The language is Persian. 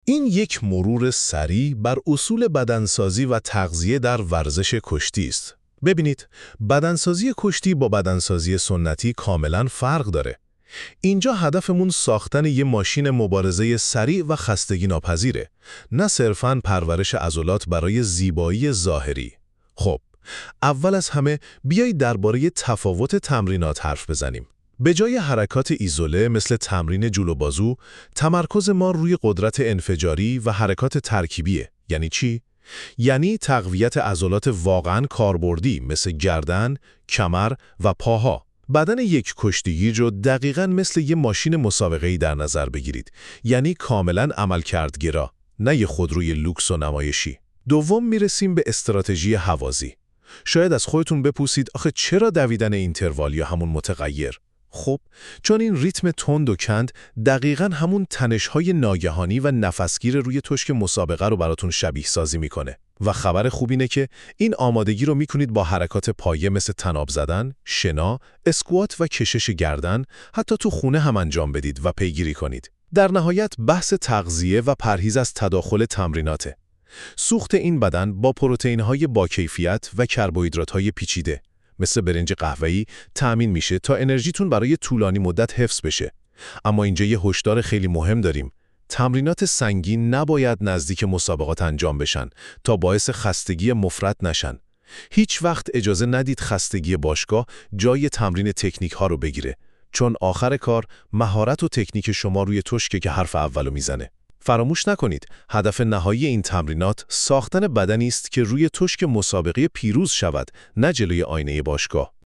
این یک مرور سریع بر اصول بدنسازی و تغذیه در ورزش کشتی است. ببینید، بدنسازی کشتی با بدنسازی سنتی کاملا فرق داره. اینجا هدفمون ساختن یه ماشین مبارزه سریع و خستگی ناپذیره، نه صرفاً پرورش عضلات برای زیبایی ظاهری. خب، اول از همه بیایید درباره تفاوت تمرینات حرف بزنیم. به جای حرکات ایزوله مثل تمرین جلو بازو، تمرکز ما روی قدرت انفجاری و حرکات ترکیبیه. یعنی چی؟ یعنی تقویت عضلات واقعاً کاربردی مثل گردن، کمر و پاها. بدن یک کشتیگیر رو دقیقاً مثل یه ماشین مسابقه‌ای در نظر بگیرید. یعنی کاملاً عملکردگرا، نه یه خودروی لوکس و نمایشی. دوم میرسیم به استراتژی هوازی. شاید از خودتون بپرسید آخه چرا دویدن اینتروال یا همون متغیر؟ خب، چون این ریتم تند و کند دقیقاً همون تنش‌های ناگهانی و نفسگیر روی تشک مسابقه رو براتون شبیه سازی میکنه. و خبر خوب اینه که این آمادگی رو میکنید با حرکات پایه مثل طناب زدن، شنا، اسکوات و کشش گردن، حتی تو خونه هم انجام بدید و پیگیری کنید. در نهایت بحث تغذیه و پرهیز از تداخل تمریناته. سوخت این بدن با پروتئین‌های با کیفیت و کربوهیدرات‌های پیچیده مثل برنج قهوه‌ای تأمین میشه تا انرژیتون برای طولانی مدت حفظ بشه. اما اینجا یه هشدار خیلی مهم داریم. تمرینات سنگین نباید نزدیک مسابقات انجام بشن تا باعث خستگی مفرط نشن. هیچ وقت اجازه ندید خستگی باشگاه جای تمرین تکنیک ها رو بگیره، چون آخر کار مهارت و تکنیک شما روی تشکه که حرف اولو میزنه. فراموش نکنید، هدف نهایی این تمرینات ساختن بدنی است که روی تشک مسابقه پیروز شود، نه جلوی آینه باشگاه.